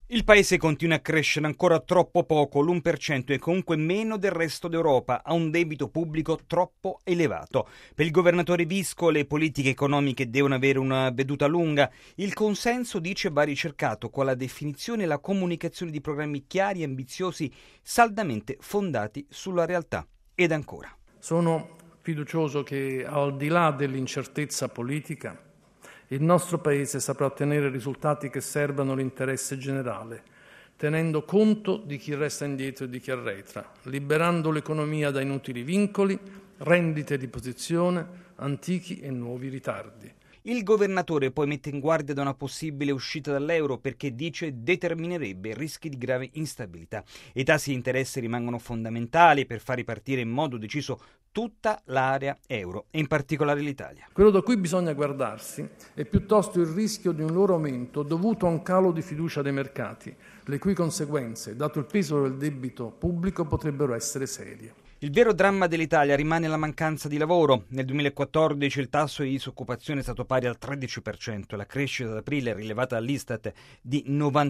Il paese continua a crescere ancora troppo poco, l'1% e comunque meno del resto d'Europa, ha un debito pubblico troppo elevato. Per il governatore Visco le politiche economiche devono avere una veduta lunga. Il consenso, dice, va ricercato con la definizione e la comunicazione di programmi chiari e ambiziosi, saldamente fondati sulla realtà. Ed ancora. Sono fiducioso che al di là dell'incertezza politica il nostro Paese saprà ottenere risultati che servano l'interesse generale, tenendo conto di chi resta indietro e di chi arretra, liberando l'economia da inutili vincoli, rendite di posizione, antichi e nuovi ritardi. Il governatore poi mette in guardia da una possibile uscita dall'euro perché dice determinerebbe rischi di grave instabilità. I tassi di interesse rimangono fondamentali per far ripartire in modo deciso tutta l'area euro e in particolare l'Italia. Quello da cui bisogna guardarsi è piuttosto il rischio di un loro aumento dovuto a un calo di fiducia dei mercati, le cui conseguenze, dato il peso del debito pubblico, potrebbero essere serie. Il vero dramma dell'Italia rimane la mancanza di lavoro. Nel 2014 il tasso di disoccupazione è stato pari al 13% e la crescita ad aprile rilevata dall'Istat di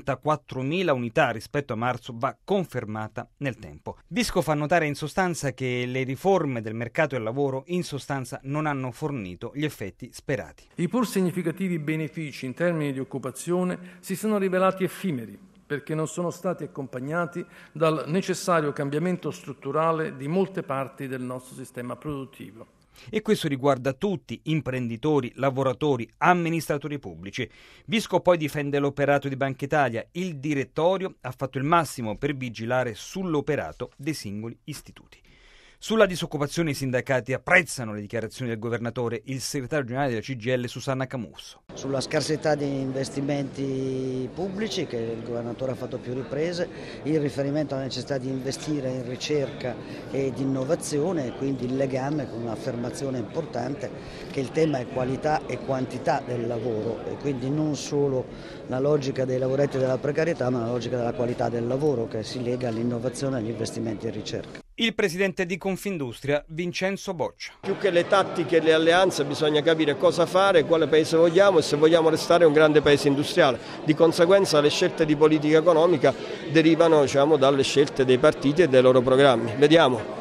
94.000 unità rispetto a marzo va confermata nel tempo. Visco fa notare in sostanza che le riforme del mercato del lavoro in sostanza non hanno fornito gli effetti sperati. I pur significativi benefici in termini di occupazione si sono rivelati effimeri, perché non sono stati accompagnati dal necessario cambiamento strutturale di molte parti del nostro sistema produttivo. E questo riguarda tutti, imprenditori, lavoratori, amministratori pubblici. Visco poi difende l'operato di Banca Italia. Il direttorio ha fatto il massimo per vigilare sull'operato dei singoli istituti. Sulla disoccupazione i sindacati apprezzano le dichiarazioni del governatore, il segretario generale della CGIL Susanna Camusso. Sulla scarsità di investimenti pubblici che il governatore ha fatto a più riprese, il riferimento alla necessità di investire in ricerca ed innovazione e quindi il legame con un'affermazione importante che il tema è qualità e quantità del lavoro e quindi non solo la logica dei lavoretti della precarietà ma la logica della qualità del lavoro che si lega all'innovazione e agli investimenti in ricerca. Il presidente di Confindustria, Vincenzo Boccia. Più che le tattiche e le alleanze bisogna capire cosa fare, quale paese vogliamo e se vogliamo restare un grande paese industriale. Di conseguenza le scelte di politica economica derivano dalle scelte dei partiti e dei loro programmi. Vediamo.